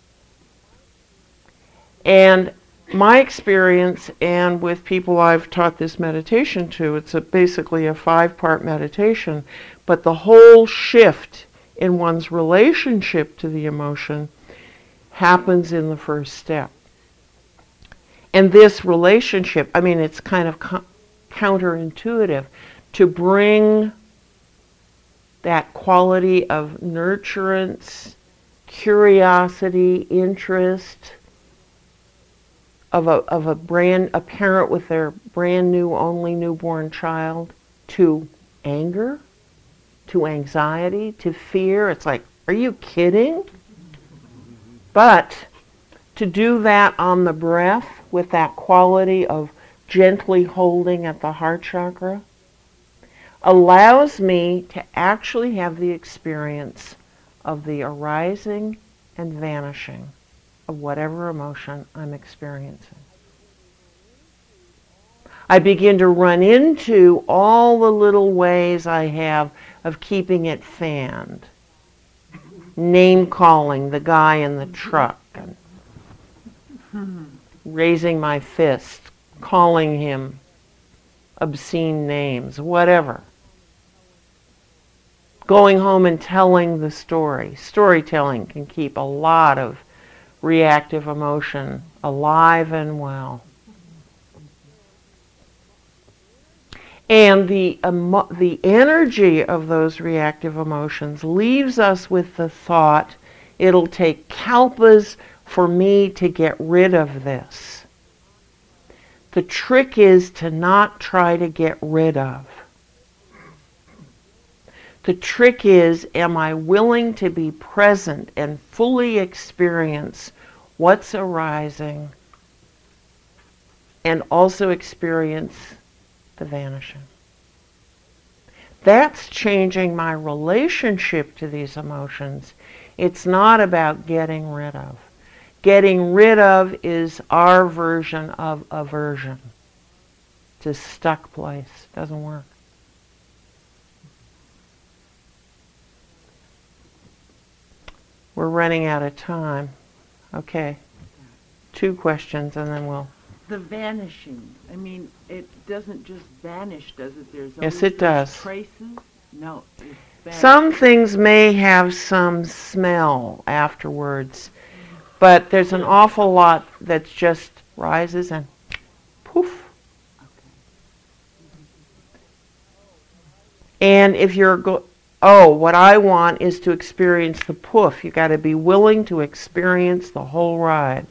And my experience, and with people I've taught this meditation to, it's a, basically a five-part meditation, but the whole shift in one's relationship to the emotion happens in the first step. And this relationship, I mean, it's kind of co- counterintuitive to bring that quality of nurturance, curiosity, interest of a of a brand a parent with their brand new only newborn child to anger, to anxiety, to fear. It's like, are you kidding? But to do that on the breath with that quality of gently holding at the heart chakra allows me to actually have the experience of the arising and vanishing of whatever emotion I'm experiencing. I begin to run into all the little ways I have of keeping it fanned. Name calling the guy in the truck, and raising my fist, calling him obscene names, whatever. Going home and telling the story. Storytelling can keep a lot of reactive emotion alive and well. And the emo- the energy of those reactive emotions leaves us with the thought, it'll take kalpas for me to get rid of this. The trick is to not try to get rid of. The trick is, am I willing to be present and fully experience what's arising and also experience the vanishing? That's changing my relationship to these emotions. It's not about getting rid of. Getting rid of is our version of aversion. It's a stuck place. Doesn't work. We're running out of time. Okay. Two questions and then we'll... The vanishing. I mean, it doesn't just vanish, does it? There's Yes, always it does. those traces. No, it vanishes. Some things may have some smell afterwards, but there's an awful lot that just rises and poof. And if you're go- oh, what I want is to experience the poof. You got to be willing to experience the whole ride.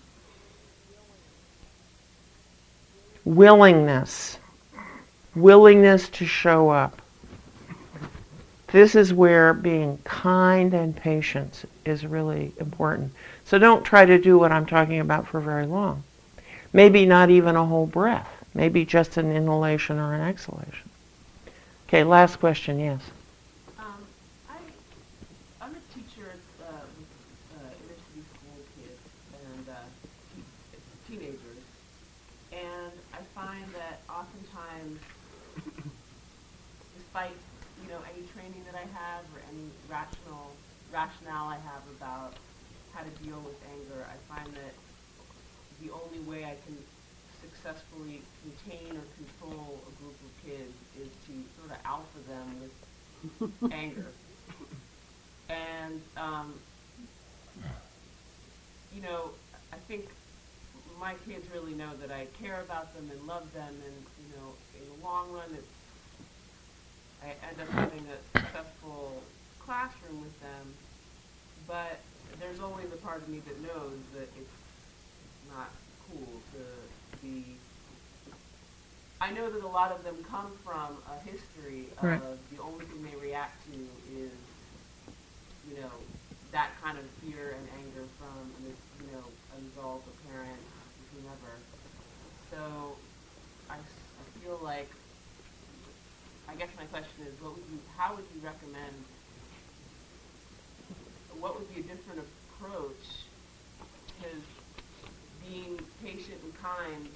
Willingness. Willingness to show up. This is where being kind and patient is really important. So don't try to do what I'm talking about for very long. Maybe not even a whole breath. Maybe just an inhalation or an exhalation. Okay, last question, yes. Um, I, I'm a teacher uh, with uh, inner city school kids and uh, te- teenagers, and I find that oftentimes, despite you know any training that I have or any rational rationale I have about how to deal with anger, I find that the only way I can successfully contain or control a group of kids is to sort of alpha them with anger. And, um, you know, I think my kids really know that I care about them and love them, and, you know, in the long run, it's, I end up having a successful classroom with them, but there's always a part of me that knows that it's not cool to be... I know that a lot of them come from a history of Right. the only thing they react to is, you know, that kind of fear and anger from, you know, an adult, a parent, whomever. So I, I feel like, I guess my question is, what would you, how would you recommend, what would be a different approach? Because being patient and kind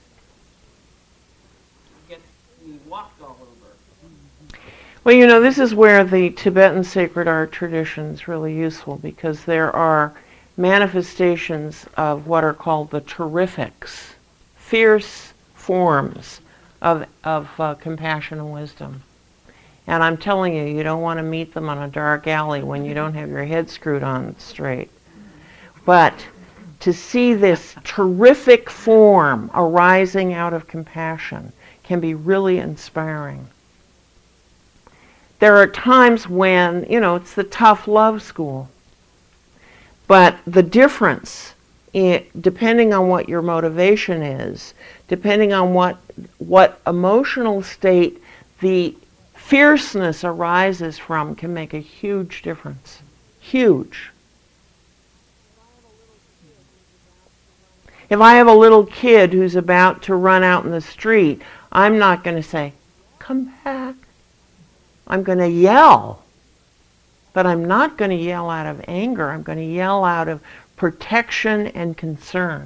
gets me walked all over. Well, you know, this is where the Tibetan sacred art tradition is really useful, because there are manifestations of what are called the terrifics, fierce forms of, of uh, compassion and wisdom. And I'm telling you, you don't want to meet them on a dark alley when you don't have your head screwed on straight. But to see this terrific form arising out of compassion can be really inspiring. There are times when, you know, it's the tough love school. But the difference, in, depending on what your motivation is, depending on what, what emotional state the fierceness arises from, can make a huge difference. Huge. If I have a little kid who's about to run out in the street, I'm not going to say, "Come back." I'm going to yell. But I'm not going to yell out of anger. I'm going to yell out of protection and concern.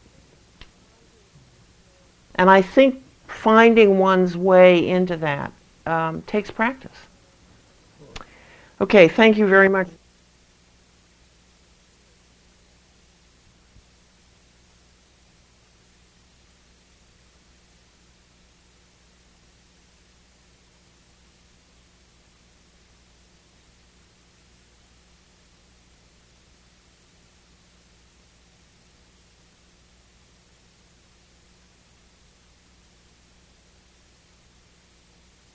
And I think finding one's way into that um, takes practice. Okay, thank you very much.